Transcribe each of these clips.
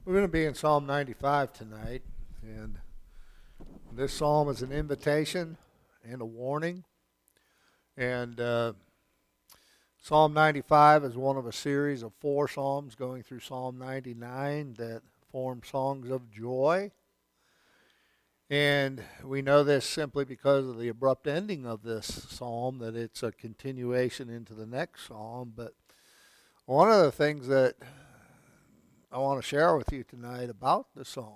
We're going to be in Psalm 95 tonight, and this psalm is an invitation and a warning. And Psalm 95 is one of a series of four psalms going through Psalm 99 that form songs of joy. And we know this simply because of the abrupt ending of this psalm, that it's a continuation into the next psalm. But one of the things that I want to share with you tonight about the Psalms.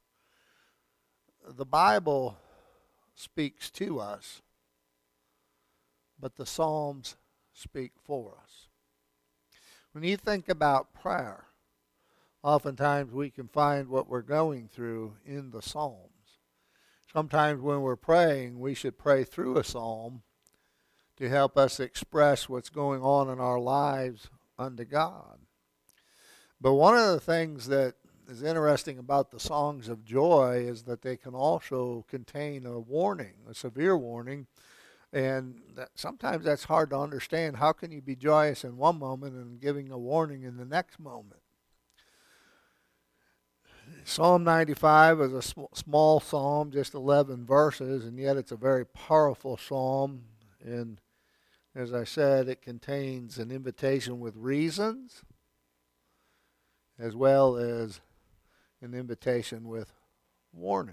The Bible speaks to us, but the Psalms speak for us. When you think about prayer, oftentimes we can find what we're going through in the Psalms. Sometimes when we're praying, we should pray through a psalm to help us express what's going on in our lives unto God. But one of the things that is interesting about the songs of joy is that they can also contain a warning, a severe warning, and sometimes that's hard to understand. How can you be joyous in one moment and giving a warning in the next moment? Psalm 95 is a small psalm, just 11 verses, and yet it's a very powerful psalm. And as I said, it contains an invitation with reasons, as well as an invitation with warnings.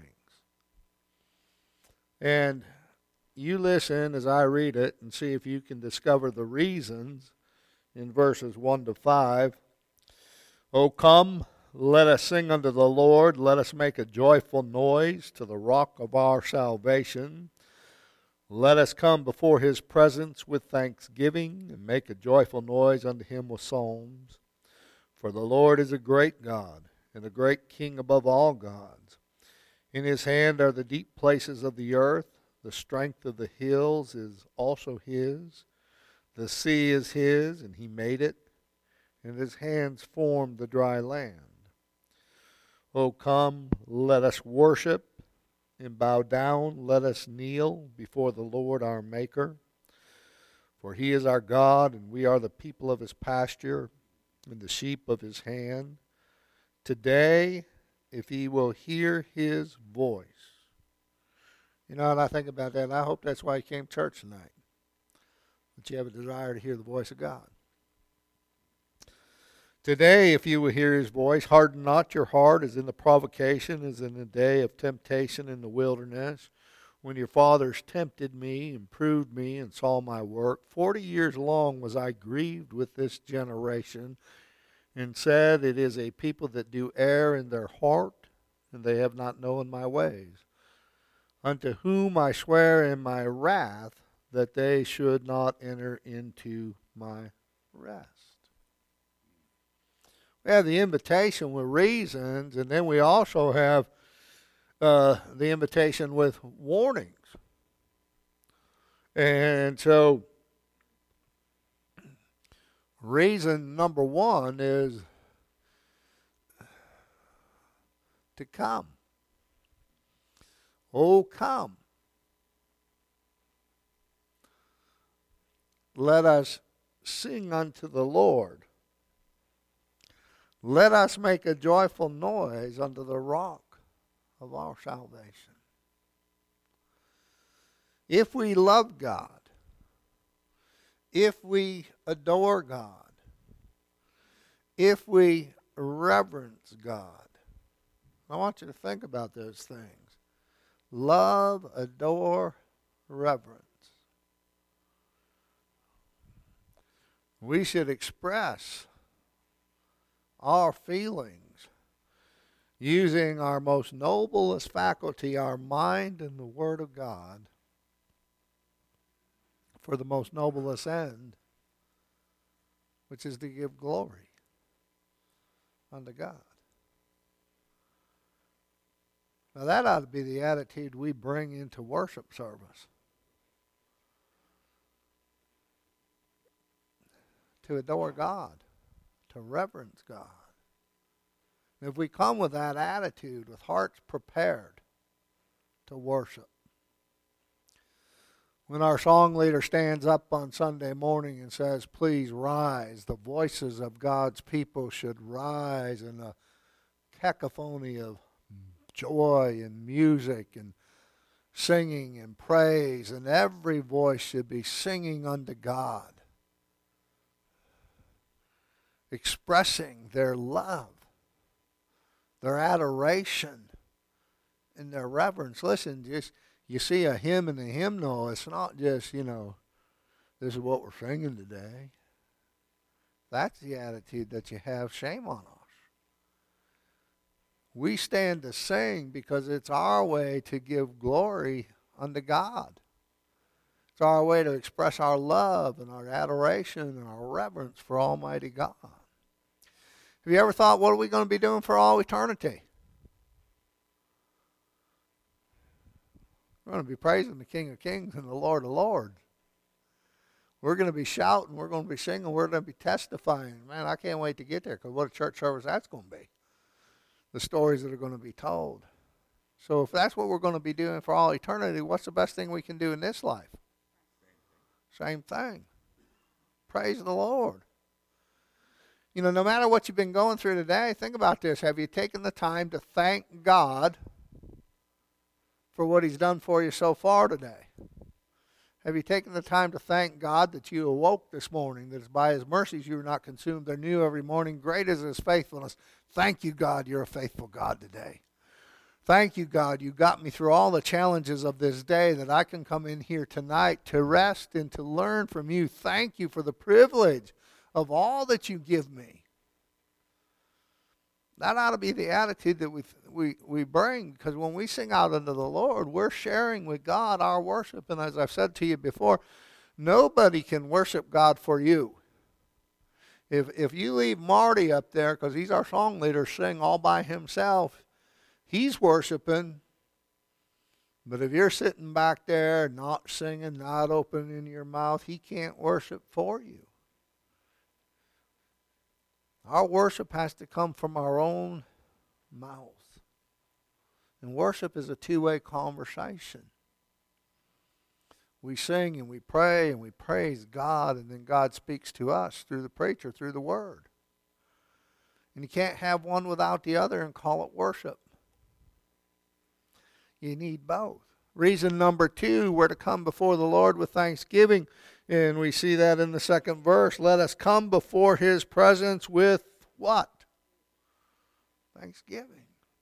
And you listen as I read it and see if you can discover the reasons in verses 1 to 5. O come, let us sing unto the Lord. Let us make a joyful noise to the rock of our salvation. Let us come before his presence with thanksgiving and make a joyful noise unto him with psalms. For the Lord is a great God, and a great King above all gods. In his hand are the deep places of the earth. The strength of the hills is also his. The sea is his, and he made it, and his hands formed the dry land. O come, let us worship and bow down. Let us kneel before the Lord our Maker. For he is our God, and we are the people of his pasture, and the sheep of his hand. Today, if ye will hear his voice. You know, and I think about that, and I hope that's why you came to church tonight, that you have a desire to hear the voice of God. Today, if you will hear his voice, harden not your heart as in the provocation, as in the day of temptation in the wilderness, when your fathers tempted me and proved me and saw my work. 40 years long was I grieved with this generation, and said, it is a people that do err in their heart, and they have not known my ways. Unto whom I swear in my wrath that they should not enter into my rest. We have the invitation with reasons, and then we also have the invitation with warnings. And so, reason number one is to come. Oh, come. Let us sing unto the Lord. Let us make a joyful noise unto the rock of our salvation. If we love God, if we adore God, if we reverence God, I want you to think about those things. Love, adore, reverence. We should express our feelings using our most noblest faculty, our mind and the Word of God, for the most noblest end, which is to give glory unto God. Now that ought to be the attitude we bring into worship service. To adore God, to reverence God. And if we come with that attitude, with hearts prepared to worship, when our song leader stands up on Sunday morning and says, please rise, the voices of God's people should rise in a cacophony of joy and music and singing and praise, and every voice should be singing unto God, expressing their love, their adoration, and their reverence. Listen, just you see a hymn and a hymnal, it's not just, this is what we're singing today. That's the attitude that you have. Shame on us. We stand to sing because it's our way to give glory unto God. It's our way to express our love and our adoration and our reverence for Almighty God. Have you ever thought, what are we going to be doing for all eternity? We're going to be praising the King of Kings and the Lord of Lords. We're going to be shouting. We're going to be singing. We're going to be testifying. Man, I can't wait to get there, because what a church service that's going to be. The stories that are going to be told. So if that's what we're going to be doing for all eternity, what's the best thing we can do in this life? Same thing. Praise the Lord. No matter what you've been going through today, think about this. Have you taken the time to thank God for what He's done for you so far today? Have you taken the time to thank God that you awoke this morning, that it's by His mercies you are not consumed? They're new every morning. Great is His faithfulness. Thank you, God, you're a faithful God today. Thank you, God, you got me through all the challenges of this day, that I can come in here tonight to rest and to learn from you. Thank you for the privilege of all that you give me. That ought to be the attitude that we bring, because when we sing out unto the Lord, we're sharing with God our worship. And as I've said to you before, nobody can worship God for you. If you leave Marty up there, because he's our song leader, sing all by himself, he's worshiping. But if you're sitting back there not singing, not opening your mouth, he can't worship for you. Our worship has to come from our own mouth. And worship is a two-way conversation. We sing and we pray and we praise God, and then God speaks to us through the preacher, through the Word. And you can't have one without the other and call it worship. You need both. Reason number 2, we're to come before the Lord with thanksgiving. And we see that in the second verse. Let us come before His presence with what? Thanksgiving.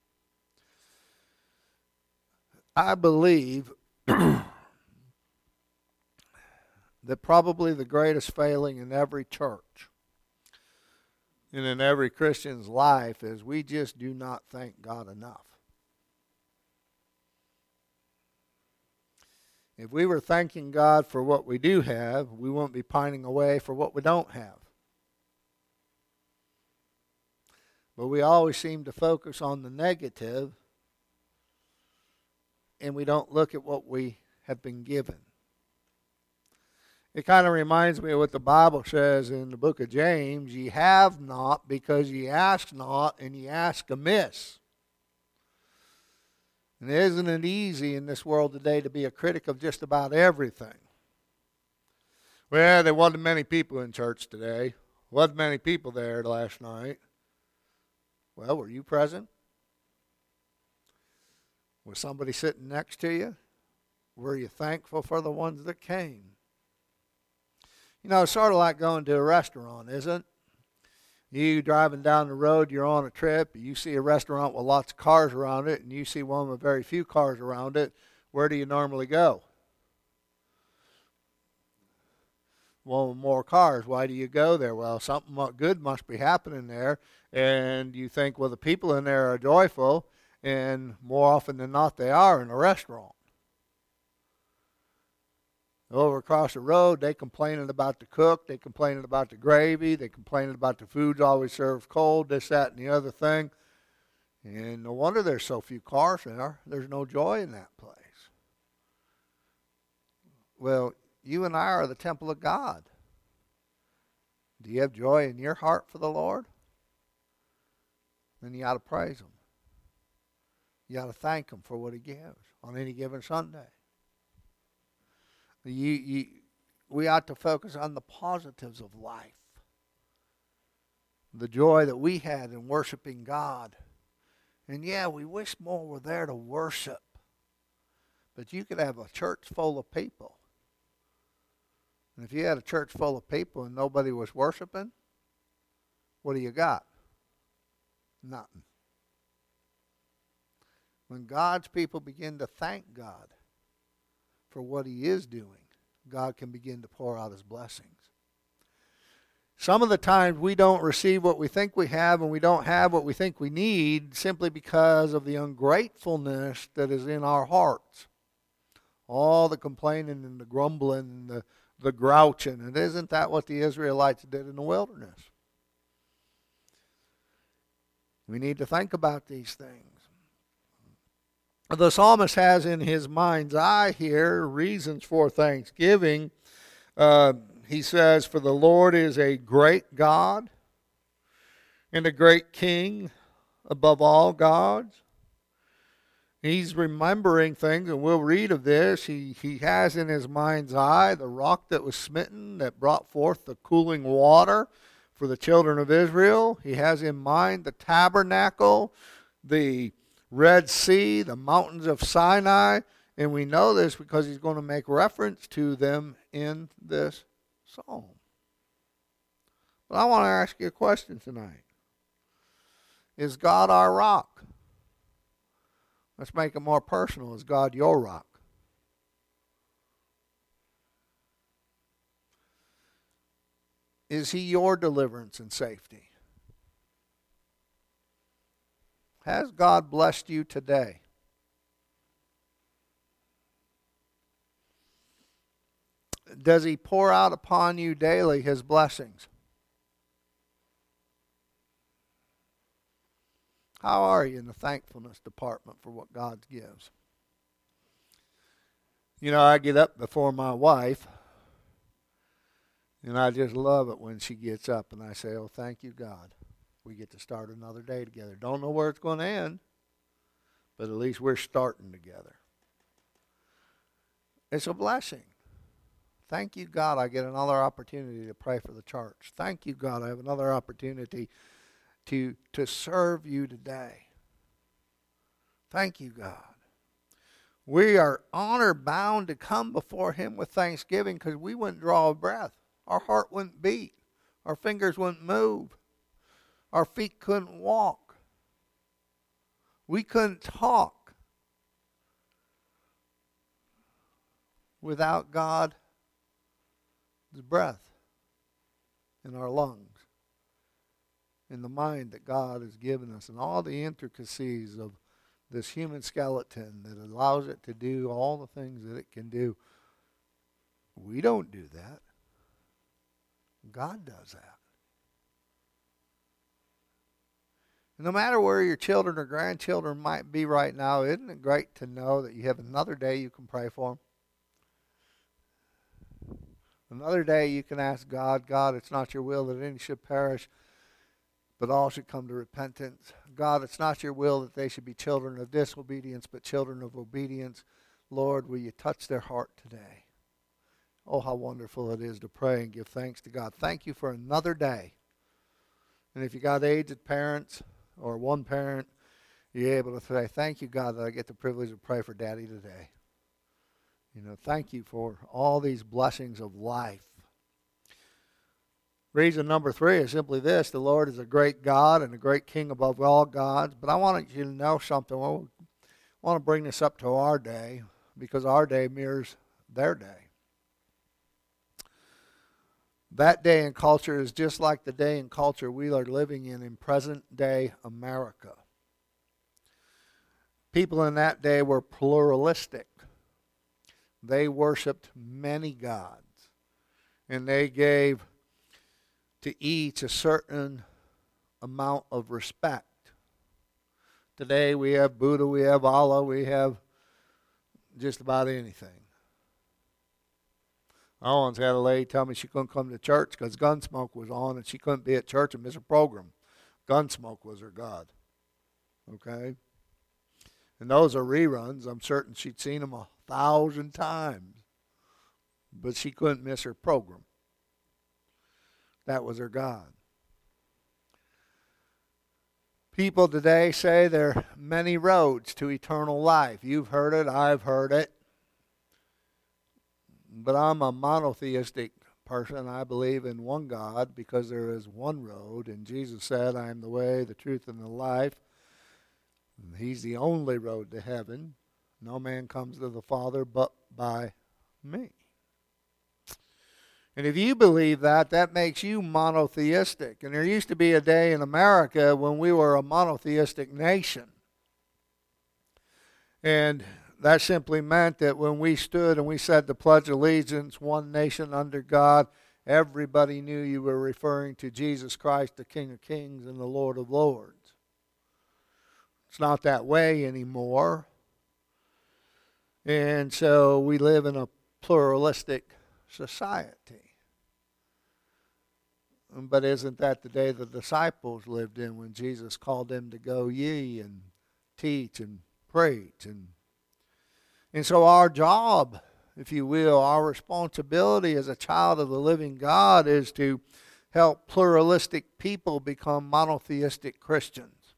I believe that probably the greatest failing in every church and in every Christian's life is we just do not thank God enough. If we were thanking God for what we do have, we won't be pining away for what we don't have. But we always seem to focus on the negative, and we don't look at what we have been given. It kind of reminds me of what the Bible says in the book of James. Ye have not because ye ask not, and ye ask amiss. And isn't it easy in this world today to be a critic of just about everything? Well, there wasn't many people in church today. Wasn't many people there last night. Well, were you present? Was somebody sitting next to you? Were you thankful for the ones that came? It's sort of like going to a restaurant, isn't it? You driving down the road, you're on a trip, you see a restaurant with lots of cars around it, and you see one with very few cars around it. Where do you normally go? One with more cars. Why do you go there? Well, something good must be happening there, and you think, well, the people in there are joyful, and more often than not, they are in a restaurant. Over across the road, they complaining about the cook, they complaining about the gravy, they complaining about the food's always served cold, this, that, and the other thing. And no wonder there's so few cars there. There's no joy in that place. Well, you and I are the temple of God. Do you have joy in your heart for the Lord? Then you ought to praise Him. You ought to thank Him for what He gives on any given Sunday. We ought to focus on the positives of life. The joy that we had in worshiping God. And yeah, we wish more were there to worship. But you could have a church full of people. And if you had a church full of people and nobody was worshiping, what do you got? Nothing. When God's people begin to thank God for what He is doing, God can begin to pour out His blessings. Some of the times we don't receive what we think we have, and we don't have what we think we need simply because of the ungratefulness that is in our hearts. All the complaining and the grumbling and the grouching. And isn't that what the Israelites did in the wilderness? We need to think about these things. The psalmist has in his mind's eye here reasons for thanksgiving. He says, "For the Lord is a great God and a great King above all gods." He's remembering things, and we'll read of this. He has in his mind's eye the rock that was smitten that brought forth the cooling water for the children of Israel. He has in mind the tabernacle, the Red Sea, the mountains of Sinai, and we know this because he's going to make reference to them in this psalm. But I want to ask you a question tonight. Is God our rock? Let's make it more personal. Is God your rock? Is He your deliverance and safety? Has God blessed you today? Does He pour out upon you daily His blessings? How are you in the thankfulness department for what God gives? You know, I get up before my wife, and I just love it when she gets up and I say, "Oh, thank you, God. We get to start another day together. Don't know where it's going to end, but at least we're starting together." It's a blessing. Thank you, God, I get another opportunity to pray for the church. Thank you, God, I have another opportunity to serve you today. Thank you, God. We are honor bound to come before Him with thanksgiving because we wouldn't draw a breath. Our heart wouldn't beat. Our fingers wouldn't move. Our feet couldn't walk. We couldn't talk without God's breath in our lungs, in the mind that God has given us, and all the intricacies of this human skeleton that allows it to do all the things that it can do. We don't do that. God does that. No matter where your children or grandchildren might be right now, isn't it great to know that you have another day you can pray for them? Another day you can ask God, "God, it's not your will that any should perish, but all should come to repentance. God, it's not your will that they should be children of disobedience, but children of obedience. Lord, will you touch their heart today?" Oh, how wonderful it is to pray and give thanks to God. Thank you for another day. And if you got aged parents or one parent, you're able to say, "Thank you, God, that I get the privilege to pray for Daddy today." You know, thank you for all these blessings of life. Reason number 3 is simply this: the Lord is a great God and a great King above all gods. But I want you to know something. I want to bring this up to our day because our day mirrors their day. That day in culture is just like the day in culture we are living in present-day America. People in that day were pluralistic. They worshiped many gods, and they gave to each a certain amount of respect. Today we have Buddha, we have Allah, we have just about anything. I once had a lady tell me she couldn't come to church because Gunsmoke was on and she couldn't be at church and miss a program. Gunsmoke was her God. Okay? And those are reruns. I'm certain she'd seen them 1,000 times. But she couldn't miss her program. That was her God. People today say there are many roads to eternal life. You've heard it, I've heard it. But I'm a monotheistic person. I believe in one God because there is one road. And Jesus said, I am the way, the truth, and the life. And He's the only road to heaven. No man comes to the Father but by me. And if you believe that, that makes you monotheistic. And there used to be a day in America when we were a monotheistic nation. And that simply meant that when we stood and we said the Pledge of Allegiance, one nation under God, everybody knew you were referring to Jesus Christ, the King of Kings and the Lord of Lords. It's not that way anymore. And so we live in a pluralistic society. But isn't that the day the disciples lived in when Jesus called them to go ye and teach and preach? And so our job, if you will, our responsibility as a child of the living God is to help pluralistic people become monotheistic Christians.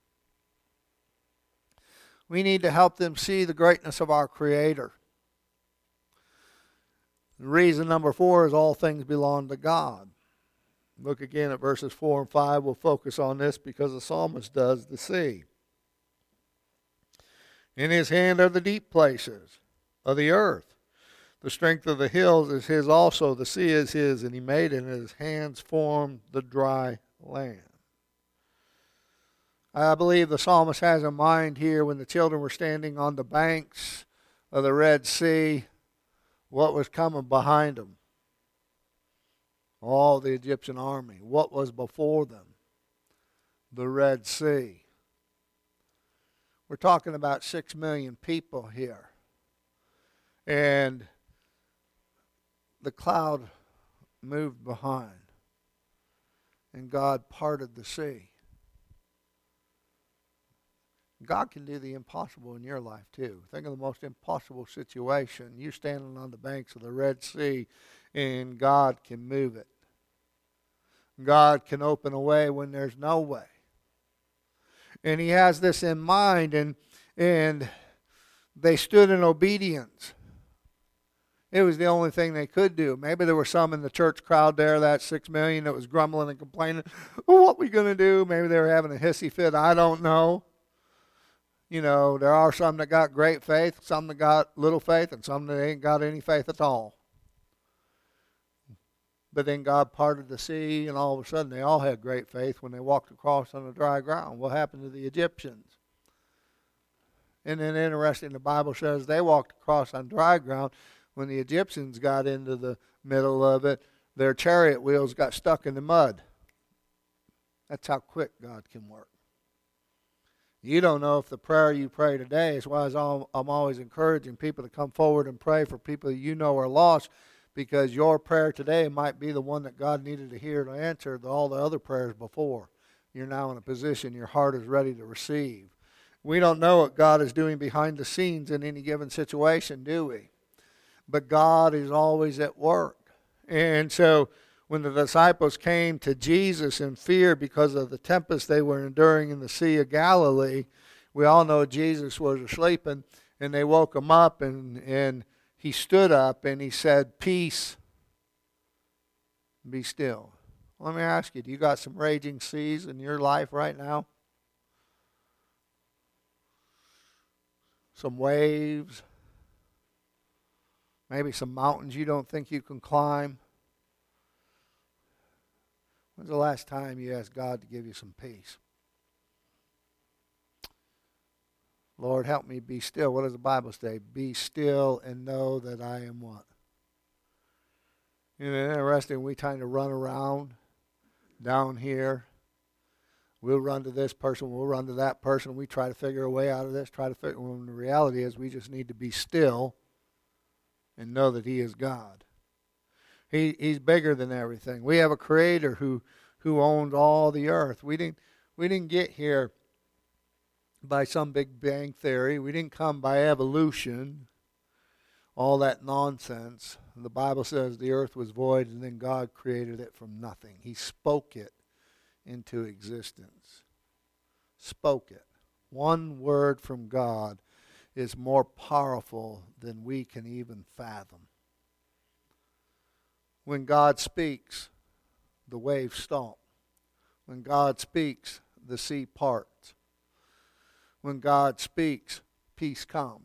We need to help them see the greatness of our Creator. Reason number 4 is all things belong to God. Look again at verses 4 and 5. We'll focus on this because the psalmist does the sea. In His hand are the deep places of the earth. The strength of the hills is His also. The sea is His, and He made it, and His hands formed the dry land. I believe the psalmist has in mind here when the children were standing on the banks of the Red Sea, what was coming behind them. All the Egyptian army. What was before them? The Red Sea. We're talking about 6 million people here. And the cloud moved behind. And God parted the sea. God can do the impossible in your life too. Think of the most impossible situation. You're standing on the banks of the Red Sea and God can move it. God can open a way when there's no way. And He has this in mind, and they stood in obedience. It was the only thing they could do. Maybe there were some in the church crowd there, that 6 million, that was grumbling and complaining. Well, what are we going to do? Maybe they were having a hissy fit. I don't know. You know, there are some that got great faith, some that got little faith, and some that ain't got any faith at all. But then God parted the sea, and all of a sudden they all had great faith when they walked across on the dry ground. What happened to the Egyptians? And then interesting, the Bible says they walked across on dry ground. When the Egyptians got into the middle of it, their chariot wheels got stuck in the mud. That's how quick God can work. You don't know if the prayer you pray today is why I'm always encouraging people to come forward and pray for people you know are lost, because your prayer today might be the one that God needed to hear to answer all the other prayers before. You're now in a position your heart is ready to receive. We don't know what God is doing behind the scenes in any given situation, do we? But God is always at work. And so when the disciples came to Jesus in fear because of the tempest they were enduring in the Sea of Galilee, we all know Jesus was asleep, and they woke him up, and he stood up and he said, "Peace, be still." Let me ask you, do you got some raging seas in your life right now? Some waves? Maybe some mountains you don't think you can climb? When's the last time you asked God to give you some peace? Lord, help me be still. What does the Bible say? Be still and know that I am what? You know, interesting, we kind of run around down here. We'll run to this person, we'll run to that person. We try to figure a way out of this, when the reality is we just need to be still and know that He is God. He's bigger than everything. We have a Creator who owns all the earth. We didn't get here by some big bang theory. We didn't come by evolution, all that nonsense. The Bible says the earth was void and then God created it from nothing. He spoke it into existence. spoke it. One word from God is more powerful than we can even fathom. When God speaks, the waves stop. When God speaks, the sea parts. When God speaks, peace comes.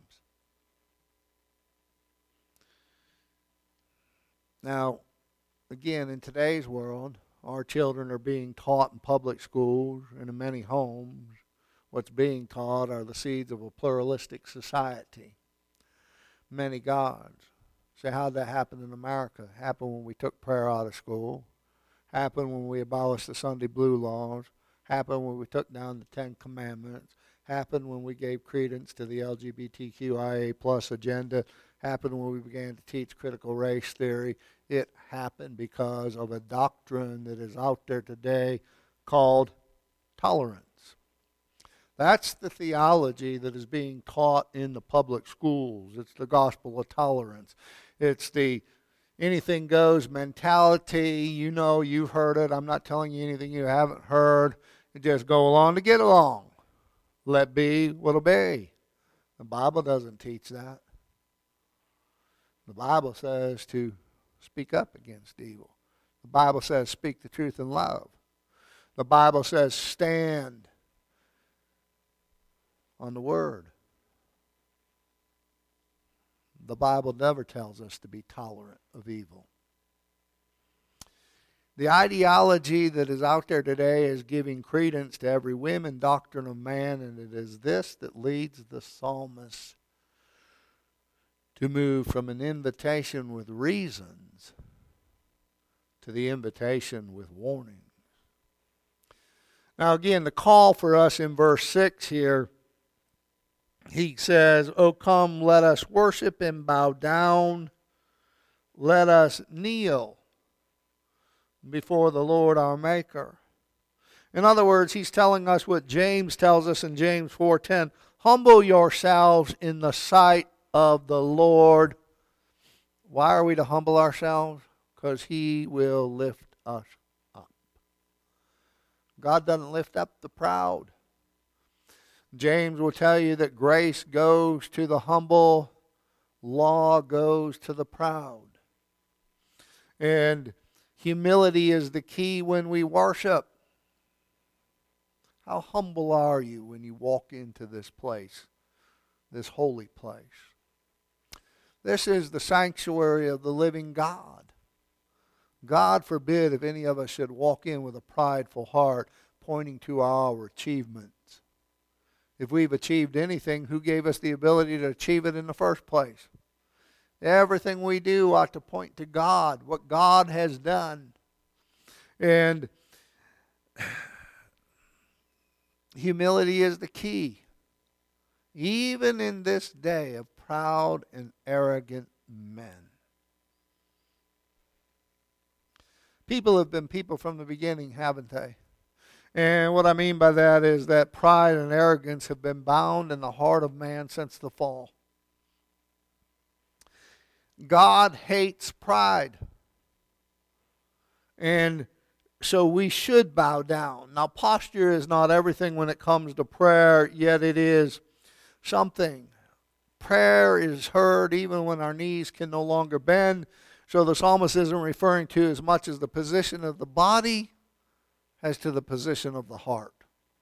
Now, again, in today's world, our children are being taught in public schools and in many homes. What's being taught are the seeds of a pluralistic society. Many gods. So how did that happen in America? It happened when we took prayer out of school. Happened when we abolished the Sunday blue laws. Happened when we took down the Ten Commandments. Happened when we gave credence to the LGBTQIA plus agenda. Happened when we began to teach critical race theory. It happened because of a doctrine that is out there today called tolerance. That's the theology that is being taught in the public schools. It's the gospel of tolerance. It's the anything goes mentality. You know, you've heard it. I'm not telling you anything you haven't heard. You just go along to get along. Let be what'll be. The Bible doesn't teach that. The Bible says to speak up against evil. The Bible says speak the truth in love. The Bible says stand on the Word. The Bible never tells us to be tolerant of evil. The ideology that is out there today is giving credence to every whim and doctrine of man, and it is this that leads the psalmist to move from an invitation with reasons to the invitation with warnings. Now again, the call for us in verse 6 here, he says, "O come, let us worship and bow down. Let us kneel before the Lord our Maker." In other words, he's telling us what James tells us in James 4:10. Humble yourselves in the sight of the Lord. Why are we to humble ourselves? Because he will lift us up. God doesn't lift up the proud. James will tell you that grace goes to the humble, law goes to the proud. And humility is the key when we worship. How humble are you when you walk into this place, this holy place? This is the sanctuary of the living God. God forbid if any of us should walk in with a prideful heart, pointing to our achievements. If we've achieved anything, who gave us the ability to achieve it in the first place? Everything we do ought to point to God, what God has done. And humility is the key. Even in this day of proud and arrogant men. People have been people from the beginning, haven't they? And what I mean by that is that pride and arrogance have been bound in the heart of man since the fall. God hates pride. And so we should bow down. Now, posture is not everything when it comes to prayer, yet it is something. Prayer is heard even when our knees can no longer bend. So the psalmist isn't referring to as much as the position of the body as to the position of the heart.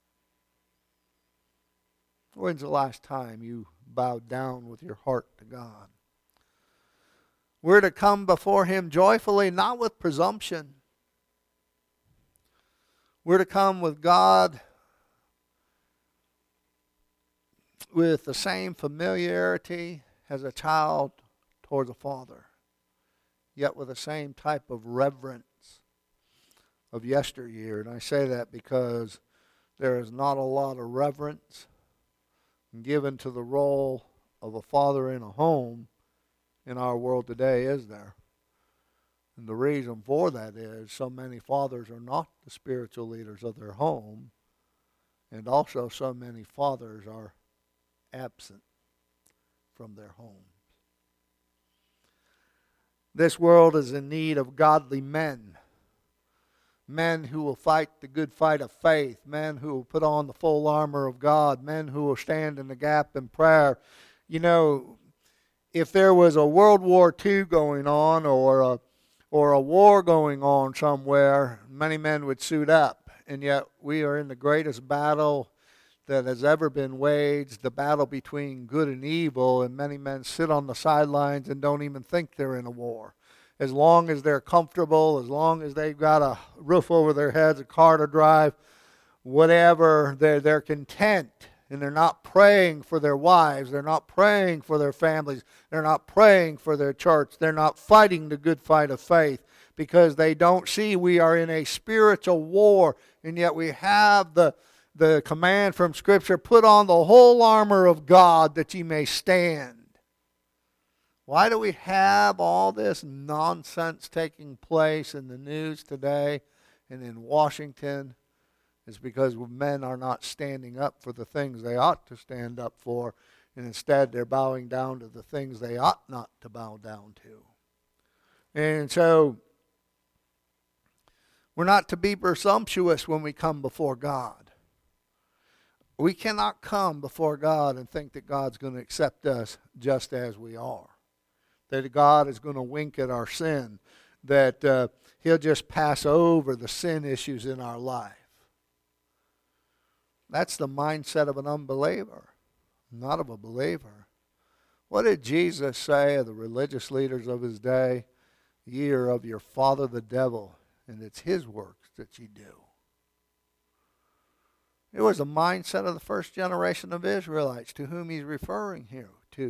When's the last time you bowed down with your heart to God? We're to come before him joyfully, not with presumption. We're to come with God with the same familiarity as a child towards a father, yet with the same type of reverence of yesteryear. And I say that because there is not a lot of reverence given to the role of a father in a home in our world today, is there? And the reason for that is so many fathers are not the spiritual leaders of their home, and also so many fathers are absent from their homes. This world is in need of godly men men who will fight the good fight of faith, men who will put on the full armor of God, men who will stand in the gap in prayer. You know, if there was a World War II going on or a war going on somewhere, many men would suit up. And yet we are in the greatest battle that has ever been waged, the battle between good and evil, and many men sit on the sidelines and don't even think they're in a war. As long as they're comfortable, as long as they've got a roof over their heads, a car to drive, whatever, they're content. And they're not praying for their wives. They're not praying for their families. They're not praying for their church. They're not fighting the good fight of faith because they don't see we are in a spiritual war. And yet we have the command from Scripture, put on the whole armor of God that ye may stand. Why do we have all this nonsense taking place in the news today and in Washington? It's because men are not standing up for the things they ought to stand up for, and instead they're bowing down to the things they ought not to bow down to. And so we're not to be presumptuous when we come before God. We cannot come before God and think that God's going to accept us just as we are, that God is going to wink at our sin, that He'll just pass over the sin issues in our life. That's the mindset of an unbeliever, not of a believer. What did Jesus say of the religious leaders of His day? Ye are of your father the devil, and it's his works that ye do. It was the mindset of the first generation of Israelites to whom He's referring here.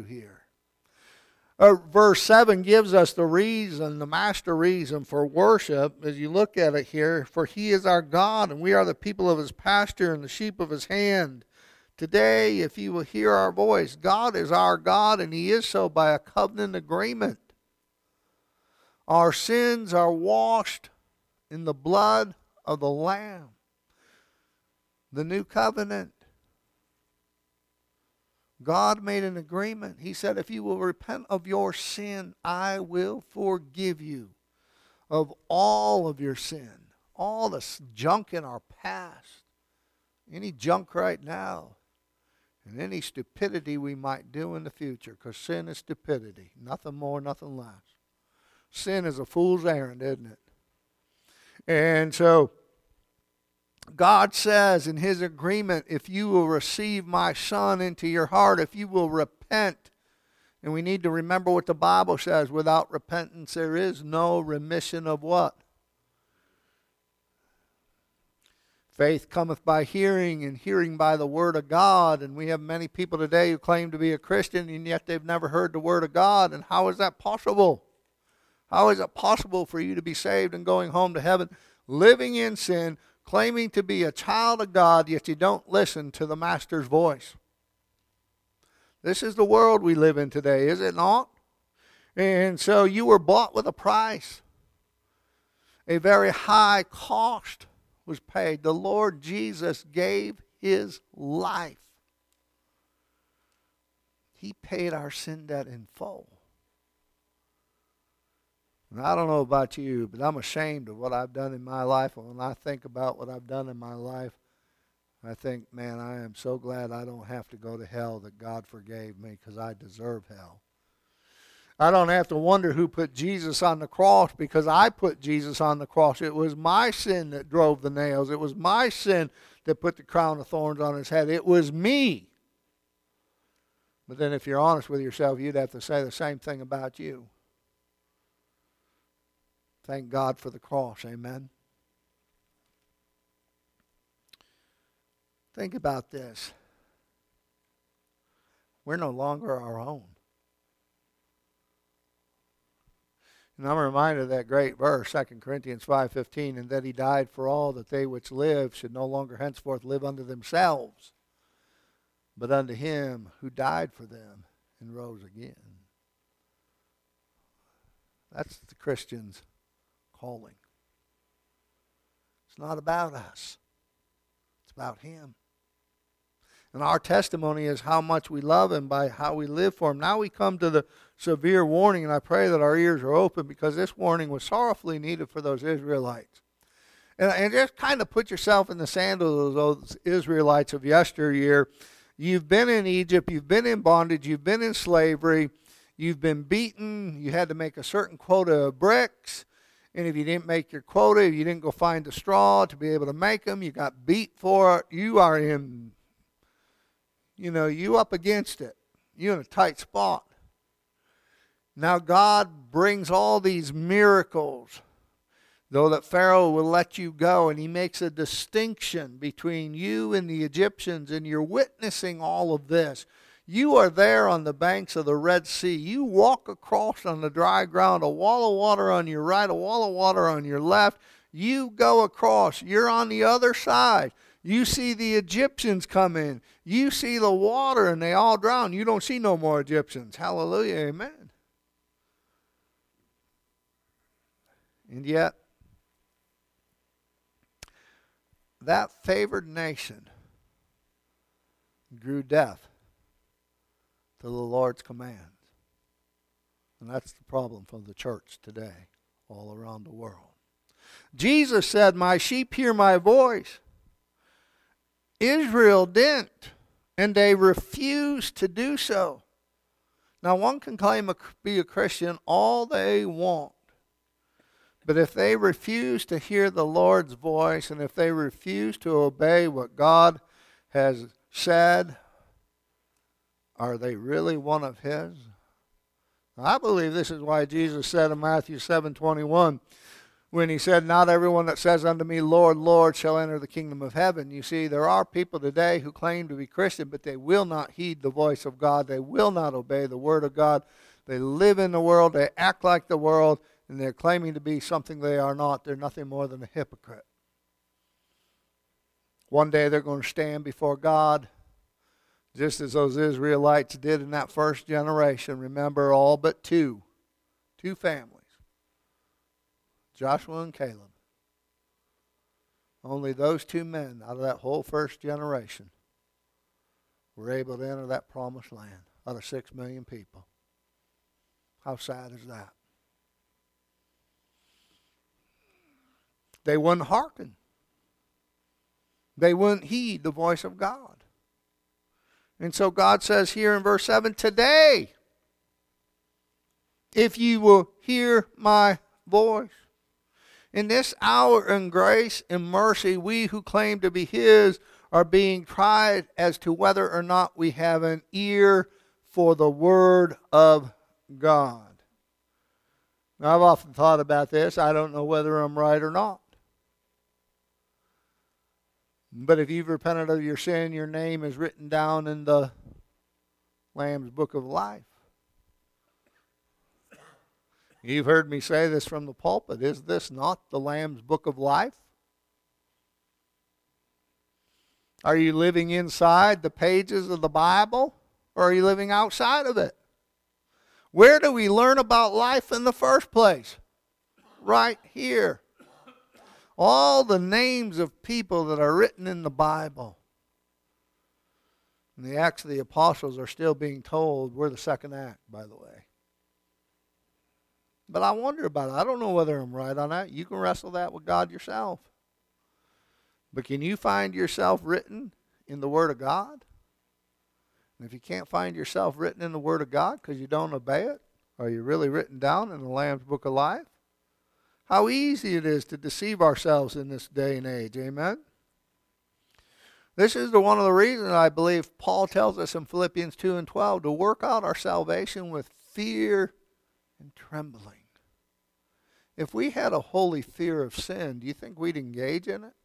Verse 7 gives us the reason, the master reason for worship, as you look at it here. For He is our God, and we are the people of His pasture and the sheep of His hand. Today, if you will hear our voice, God is our God, and He is so by a covenant agreement. Our sins are washed in the blood of the Lamb. The new covenant. God made an agreement. He said, if you will repent of your sin, I will forgive you of all of your sin. All the junk in our past. Any junk right now. And any stupidity we might do in the future. Because sin is stupidity. Nothing more, nothing less. Sin is a fool's errand, isn't it? And so God says in His agreement, if you will receive my Son into your heart, if you will repent, and we need to remember what the Bible says, without repentance there is no remission of what? Faith cometh by hearing, and hearing by the Word of God. And we have many people today who claim to be a Christian, and yet they've never heard the Word of God. And how is that possible? How is it possible for you to be saved and going home to heaven, living in sin, claiming to be a child of God, yet you don't listen to the Master's voice? This is the world we live in today, is it not? And so you were bought with a price. A very high cost was paid. The Lord Jesus gave His life. He paid our sin debt in full. And I don't know about you, but I'm ashamed of what I've done in my life. And when I think about what I've done in my life, I think, man, I am so glad I don't have to go to hell, that God forgave me, because I deserve hell. I don't have to wonder who put Jesus on the cross, because I put Jesus on the cross. It was my sin that drove the nails. It was my sin that put the crown of thorns on His head. It was me. But then if you're honest with yourself, you'd have to say the same thing about you. Thank God for the cross, amen? Think about this. We're no longer our own. And I'm reminded of that great verse, 2 Corinthians 5:15, and that He died for all, that they which live should no longer henceforth live unto themselves, but unto Him who died for them and rose again. That's the Christian's calling. It's not about us. It's about Him. And our testimony is how much we love Him by how we live for Him. Now we come to the severe warning, and I pray that our ears are open, because this warning was sorrowfully needed for those Israelites. And just kind of put yourself in the sandals of those Israelites of yesteryear. You've been in Egypt, you've been in bondage, you've been in slavery, you've been beaten, you had to make a certain quota of bricks, and if you didn't make your quota, if you didn't go find the straw to be able to make them, you got beat for it. You are in, you up against it. You're in a tight spot. Now God brings all these miracles, though that Pharaoh will let you go, and he makes a distinction between you and the Egyptians, and you're witnessing all of this. You are there on the banks of the Red Sea. You walk across on the dry ground, a wall of water on your right, a wall of water on your left. You go across. You're on the other side. You see the Egyptians come in. You see the water, and they all drown. You don't see no more Egyptians. Hallelujah, amen. And yet, that favored nation grew deaf to the Lord's commands. And that's the problem for the church today, all around the world. Jesus said, "My sheep hear my voice." Israel didn't, and they refused to do so. Now, one can claim to be a Christian all they want. But if they refuse to hear the Lord's voice, and if they refuse to obey what God has said, are they really one of His? I believe this is why Jesus said in Matthew 7:21, when He said, "Not everyone that says unto me, Lord, Lord, shall enter the kingdom of heaven." You see, there are people today who claim to be Christian, but they will not heed the voice of God. They will not obey the word of God. They live in the world. They act like the world. And they're claiming to be something they are not. They're nothing more than a hypocrite. One day they're going to stand before God, just as those Israelites did in that first generation. Remember, all but two families, Joshua and Caleb. Only those two men out of that whole first generation were able to enter that promised land out of 6 million people. How sad is that? They wouldn't hearken. They wouldn't heed the voice of God. And so God says here in verse 7, "Today, if you will hear my voice." In this hour in grace and mercy, we who claim to be His are being tried as to whether or not we have an ear for the Word of God. Now, I've often thought about this. I don't know whether I'm right or not. But if you've repented of your sin, your name is written down in the Lamb's Book of Life. You've heard me say this from the pulpit. Is this not the Lamb's Book of Life? Are you living inside the pages of the Bible, or are you living outside of it? Where do we learn about life in the first place? Right here. All the names of people that are written in the Bible. And the Acts of the Apostles are still being told. We're the second act, by the way. But I wonder about it. I don't know whether I'm right on that. You can wrestle that with God yourself. But can you find yourself written in the Word of God? And if you can't find yourself written in the Word of God because you don't obey it, are you really written down in the Lamb's Book of Life? How easy it is to deceive ourselves in this day and age. Amen? This is one of the reasons I believe Paul tells us in Philippians 2 and 12 to work out our salvation with fear and trembling. If we had a holy fear of sin, do you think we'd engage in it?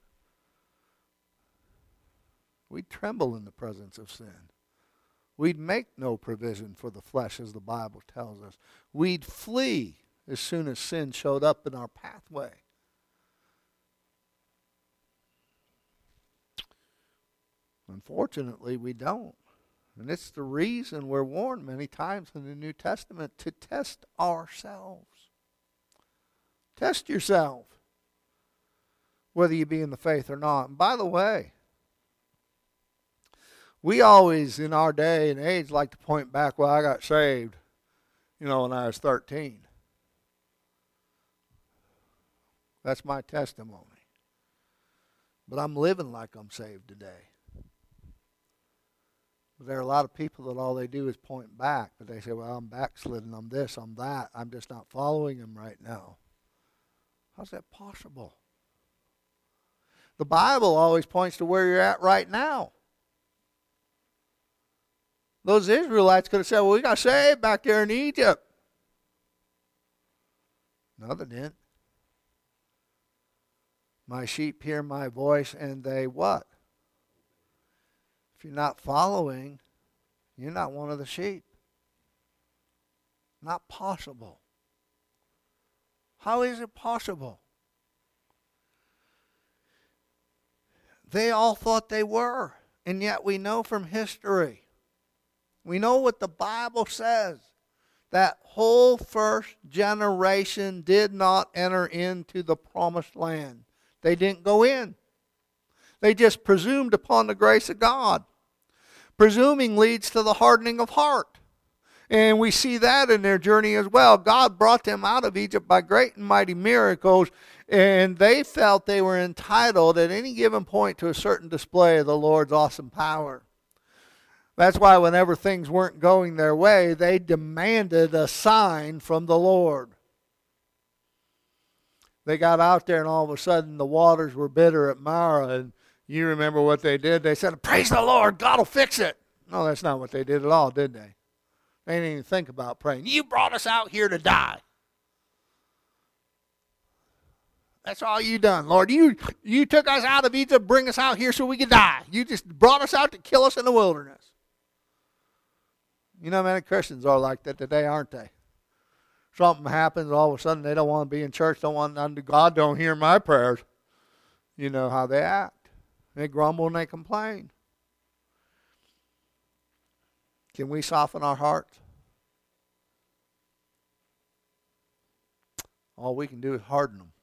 We'd tremble in the presence of sin. We'd make no provision for the flesh, as the Bible tells us. We'd flee as soon as sin showed up in our pathway. Unfortunately, we don't. And it's the reason we're warned many times in the New Testament to test ourselves. Test yourself, whether you be in the faith or not. And by the way, we always, in our day and age, like to point back, well, I got saved, when I was 13. That's my testimony. But I'm living like I'm saved today. But there are a lot of people that all they do is point back. But they say, well, I'm backslidden, I'm this, I'm that. I'm just not following him right now. How's that possible? The Bible always points to where you're at right now. Those Israelites could have said, well, we got saved back there in Egypt. No, they didn't. My sheep hear my voice and they what? If you're not following, you're not one of the sheep. Not possible. How is it possible? They all thought they were, and yet we know from history. We know what the Bible says. That whole first generation did not enter into the promised land. They didn't go in. They just presumed upon the grace of God. Presuming leads to the hardening of heart. And we see that in their journey as well. God brought them out of Egypt by great and mighty miracles, and they felt they were entitled at any given point to a certain display of the Lord's awesome power. That's why whenever things weren't going their way, they demanded a sign from the Lord. They got out there and all of a sudden the waters were bitter at Marah, and you remember what they did? They said, praise the Lord, God will fix it. No, that's not what they did at all, did they? They didn't even think about praying. You brought us out here to die. That's all you done, Lord. You took us out of Egypt, bring us out here so we could die. You just brought us out to kill us in the wilderness. You know, many Christians are like that today, aren't they? Something happens, all of a sudden they don't want to be in church, don't want nothing to God, don't hear my prayers. You know how they act. They grumble and they complain. Can we soften our hearts? All we can do is harden them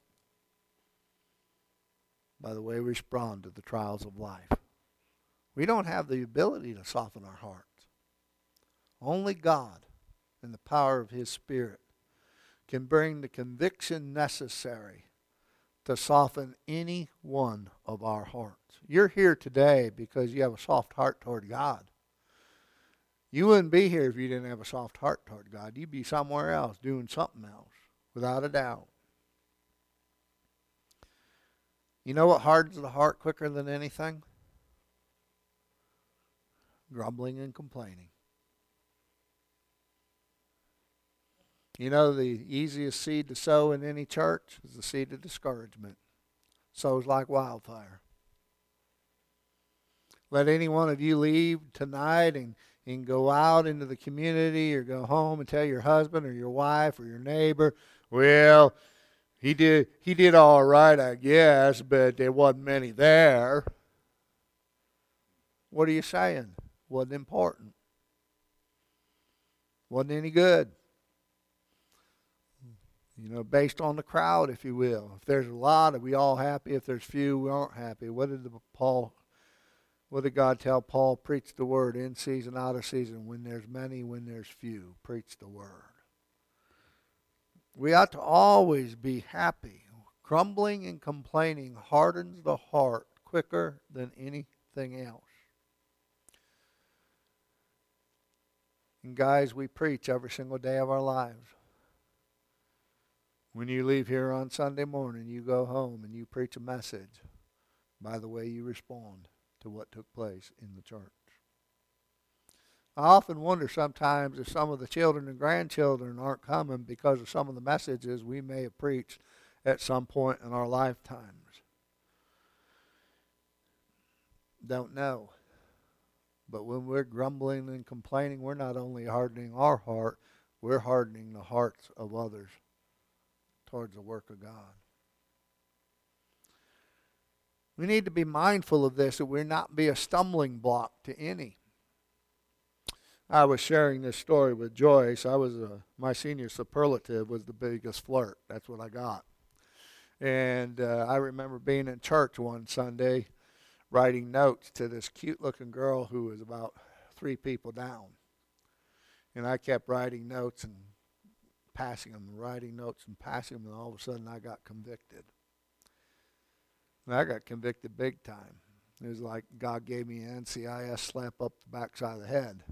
by the way we respond to the trials of life. We don't have the ability to soften our hearts. Only God and the power of His Spirit can bring the conviction necessary to soften any one of our hearts. You're here today because you have a soft heart toward God. You wouldn't be here if you didn't have a soft heart toward God. You'd be somewhere else doing something else, without a doubt. You know what hardens the heart quicker than anything? Grumbling and complaining. You know, the easiest seed to sow in any church is the seed of discouragement. Sows like wildfire. Let any one of you leave tonight and go out into the community or go home and tell your husband or your wife or your neighbor, well, he did all right, I guess, but there wasn't many there. What are you saying? Wasn't important. Wasn't any good. You know, based on the crowd, if you will. If there's a lot, are we all happy? If there's few, we aren't happy. What did God tell Paul? Preach the word in season, out of season. When there's many, when there's few, preach the word. We ought to always be happy. Grumbling and complaining hardens the heart quicker than anything else. And guys, we preach every single day of our lives. When you leave here on Sunday morning, you go home and you preach a message by the way you respond to what took place in the church. I often wonder sometimes if some of the children and grandchildren aren't coming because of some of the messages we may have preached at some point in our lifetimes. Don't know. But when we're grumbling and complaining, we're not only hardening our heart, we're hardening the hearts of others towards the work of God. We need to be mindful of this, that we not be a stumbling block to any. I was sharing this story with Joyce. My senior superlative was the biggest flirt. That's what I got. And I remember being in church one Sunday writing notes to this cute-looking girl who was about 3 people down. And I kept writing notes and passing them, writing notes and passing them, and all of a sudden I got convicted. And I got convicted big time. It was like God gave me an NCIS slap up the backside of the head.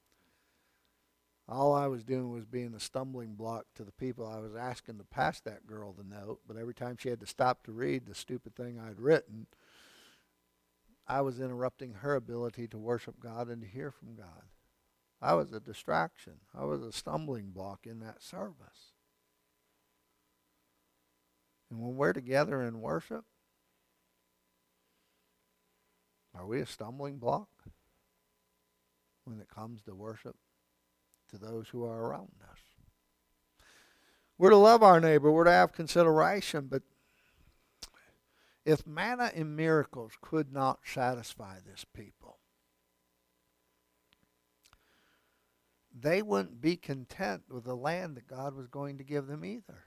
All I was doing was being a stumbling block to the people I was asking to pass that girl the note, but every time she had to stop to read the stupid thing I'd written, I was interrupting her ability to worship God and to hear from God. I was a distraction. I was a stumbling block in that service. And when we're together in worship, are we a stumbling block when it comes to worship to those who are around us? We're to love our neighbor. We're to have consideration. But if manna and miracles could not satisfy this people, they wouldn't be content with the land that God was going to give them either.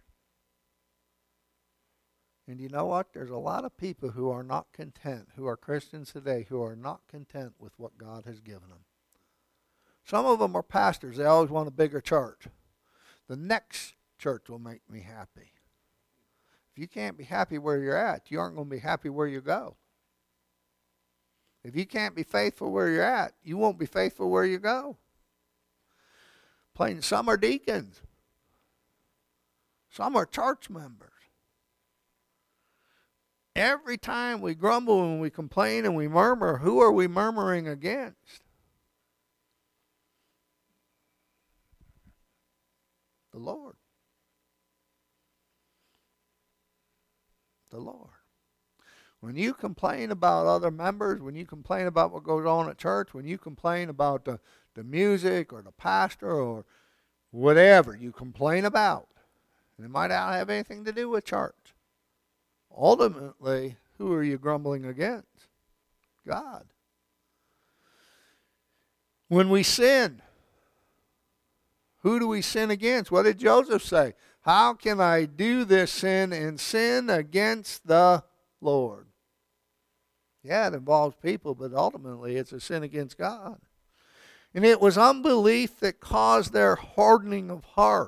And you know what? There's a lot of people who are not content, who are Christians today, who are not content with what God has given them. Some of them are pastors. They always want a bigger church. The next church will make me happy. If you can't be happy where you're at, you aren't going to be happy where you go. If you can't be faithful where you're at, you won't be faithful where you go. Plain, some are deacons. Some are church members. Every time we grumble and we complain and we murmur, who are we murmuring against? The Lord. The Lord. When you complain about other members, when you complain about what goes on at church, when you complain about the music or the pastor or whatever you complain about, and it might not have anything to do with church, ultimately, who are you grumbling against? God. When we sin, who do we sin against? What did Joseph say? How can I do this sin and sin against the Lord? Yeah, it involves people, but ultimately it's a sin against God. And it was unbelief that caused their hardening of heart.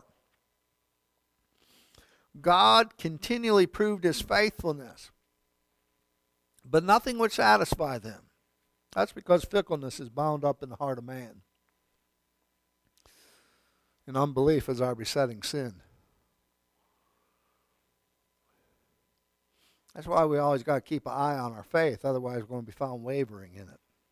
God continually proved his faithfulness, but nothing would satisfy them. That's because fickleness is bound up in the heart of man. And unbelief is our besetting sin. That's why we always got to keep an eye on our faith, otherwise we're going to be found wavering in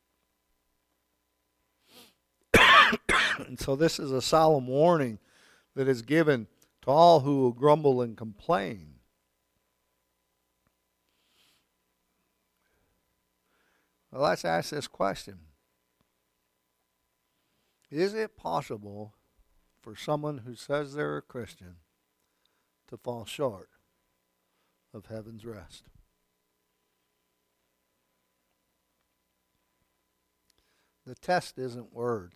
it. And so this is a solemn warning that is given to all who will grumble and complain. Well, let's ask this question. Is it possible for someone who says they're a Christian to fall short of heaven's rest? The test isn't words.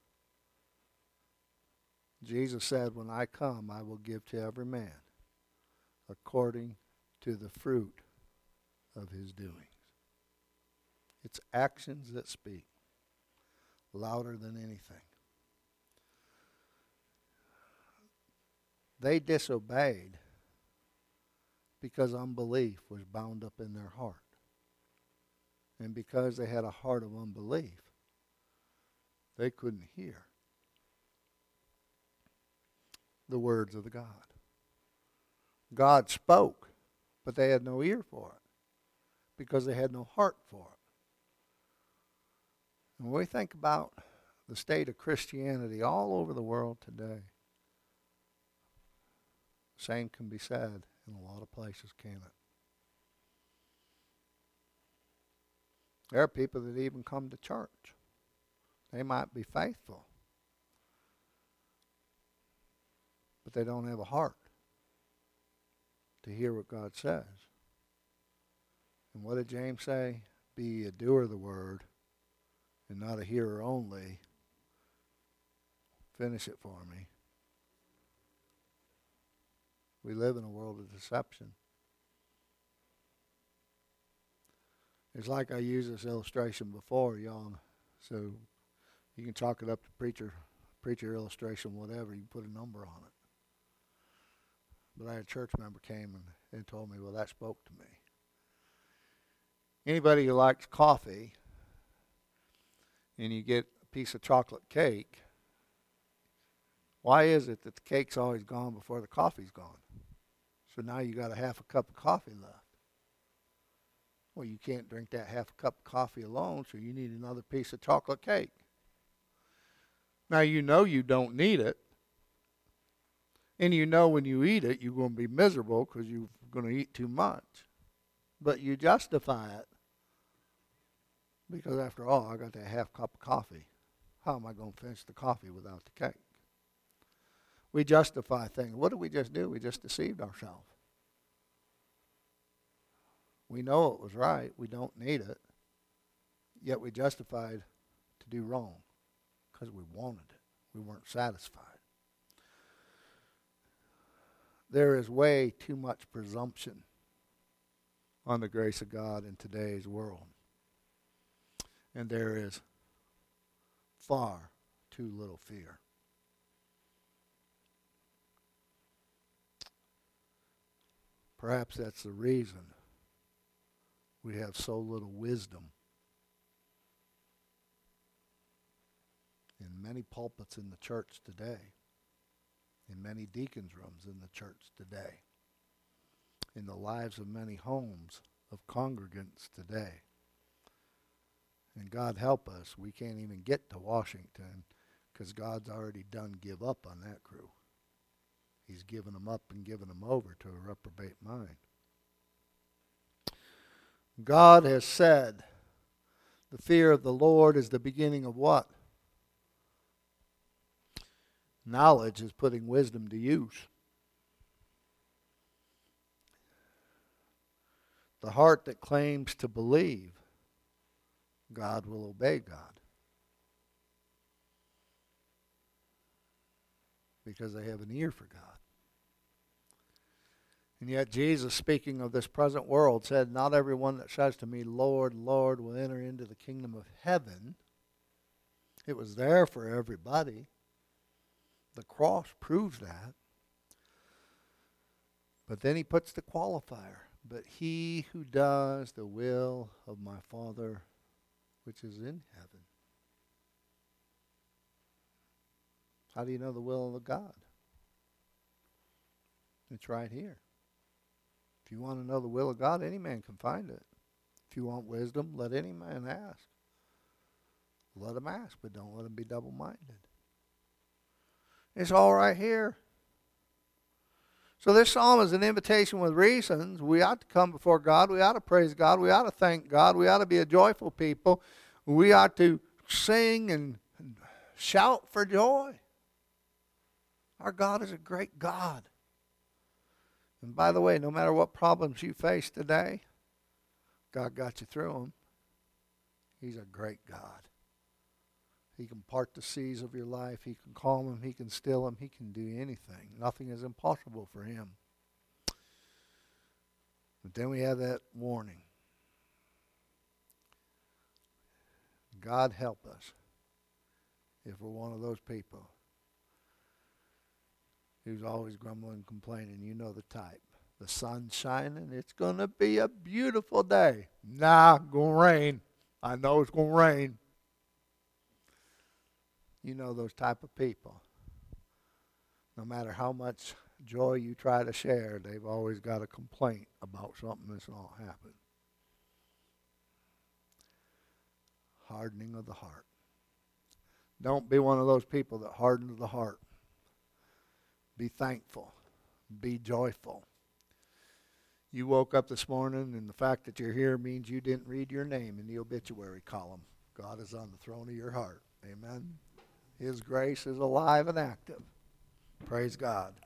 Jesus said, when I come, I will give to every man according to the fruit of his doings. It's actions that speak louder than anything. They disobeyed because unbelief was bound up in their heart. And because they had a heart of unbelief, they couldn't hear the words of the God. God spoke, but they had no ear for it because they had no heart for it. And when we think about the state of Christianity all over the world today, the same can be said in a lot of places, can't it? There are people that even come to church. They might be faithful, but they don't have a heart to hear what God says. And what did James say? Be a doer of the word and not a hearer only. Finish it for me. We live in a world of deception. It's like I used this illustration before, y'all. So you can chalk it up to preacher illustration, whatever. You can put a number on it. But I had a church member came and told me, well, that spoke to me. Anybody who likes coffee and you get a piece of chocolate cake, why is it that the cake's always gone before the coffee's gone? So now you got a half a cup of coffee left. Well, you can't drink that half a cup of coffee alone, so you need another piece of chocolate cake. Now you know you don't need it, and you know when you eat it, you're going to be miserable because you're going to eat too much. But you justify it because, after all, I got that half cup of coffee. How am I going to finish the coffee without the cake? We justify things. What did we just do? We just deceived ourselves. We know it was right. We don't need it. Yet we justified to do wrong because we wanted it. We weren't satisfied. There is way too much presumption on the grace of God in today's world. And there is far too little fear. Perhaps that's the reason we have so little wisdom in many pulpits in the church today, in many deacons' rooms in the church today, in the lives of many homes of congregants today. And God help us, we can't even get to Washington because God's already done give up on that crew. He's given them up and given them over to a reprobate mind. God has said the fear of the Lord is the beginning of what? Knowledge is putting wisdom to use. The heart that claims to believe God will obey God because they have an ear for God. And yet Jesus, speaking of this present world, said, "Not everyone that says to me, 'Lord, Lord,' will enter into the kingdom of heaven." It was there for everybody. The cross proves that. But then he puts the qualifier, "But he who does the will of my Father which is in heaven." How do you know the will of God? It's right here. If you want to know the will of God, any man can find it. If you want wisdom, let any man ask. Let him ask, but don't let him be double-minded. It's all right here. So this psalm is an invitation with reasons. We ought to come before God. We ought to praise God. We ought to thank God. We ought to be a joyful people. We ought to sing and shout for joy. Our God is a great God. And by the way, no matter what problems you face today, God got you through them. He's a great God. He can part the seas of your life. He can calm them. He can still them. He can do anything. Nothing is impossible for him. But then we have that warning. God help us if we're one of those people who's always grumbling and complaining. You know the type. The sun's shining. It's going to be a beautiful day. Nah, going to rain. I know it's going to rain. You know those type of people. No matter how much joy you try to share, they've always got a complaint about something that's not happened. Hardening of the heart. Don't be one of those people that hardens the heart. Be thankful. Be joyful. You woke up this morning, and the fact that you're here means you didn't read your name in the obituary column. God is on the throne of your heart. Amen. His grace is alive and active. Praise God.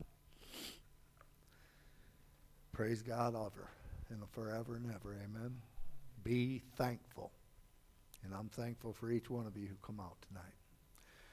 Praise God ever and forever and ever. Amen. Be thankful. And I'm thankful for each one of you who come out tonight.